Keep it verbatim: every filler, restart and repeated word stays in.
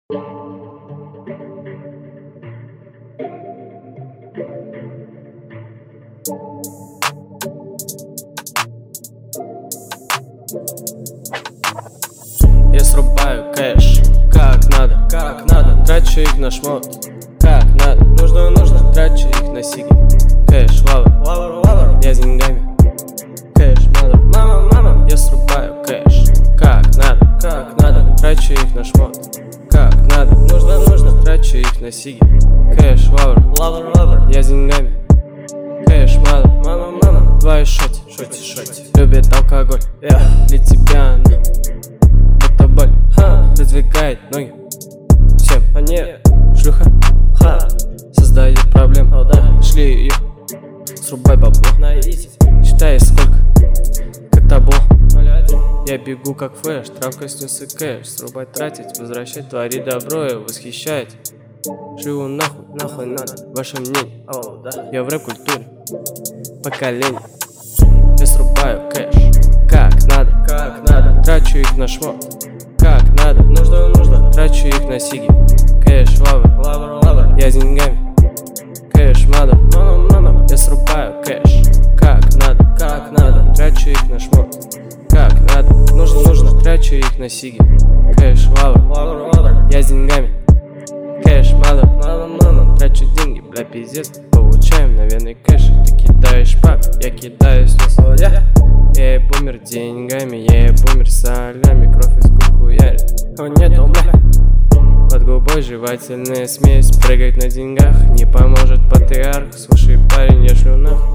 Я срубаю кэш, как надо, как надо. Трачу их на шмот, как надо. Нужно, нужно. Трачу их на сиги. Кэш, лавр, лавр, лавр. Я с деньгами. Кэш, надо. Мама, мама. Я срубаю кэш, как надо, как надо. Трачу их на шмот, как надо. Нужно, нужно. Трачу их на сиги. Кэш, лавр, лавр, лавр. Я с деньгами. Кэш, мало, мама, мама. Два шоти, шоти, шоти. Любит алкоголь, yeah. Для тебя она это боль, ха. Раздвигает ноги всем, а не шлюха, ха. Создает проблем, oh, да. Шли ее, срубай бабло на изи. Считай сколько, как табло. Я бегу как флэш, травка снес и кэш. Срубать, тратить, возвращать, творить добро и восхищать. Живу нахуй, нахуй надо, ваше мнение, oh, да. Я в рэп-культуре поколение. Я срубаю кэш, как надо, как надо. Трачу их на шмот, как надо. Нужно, нужно. Трачу их на сиги. Кэш, лавр, лавр, лавр. Я с деньгами. Кэш, мадам, мама, мама. Я срубаю кэш, как надо, как надо. Трачу их на шмот, как надо. Нужно, нужно. Трачу их на сиги. Кэш, лавр, лавр, лавр. Я с деньгами. Кэш, мадам, мама, мама. Трачу деньги, бля, пиздец. Получаю мгновенный кэш. Ты кидаешь пап, я кидаюсь на соль. Я бумер деньгами, я бумер солями. Кровь из губ хуярит, о нет, о бля. Под губой жевательная смесь. Прыгать на деньгах не поможет патриарх. Слушай, парень, я шлю нахуй.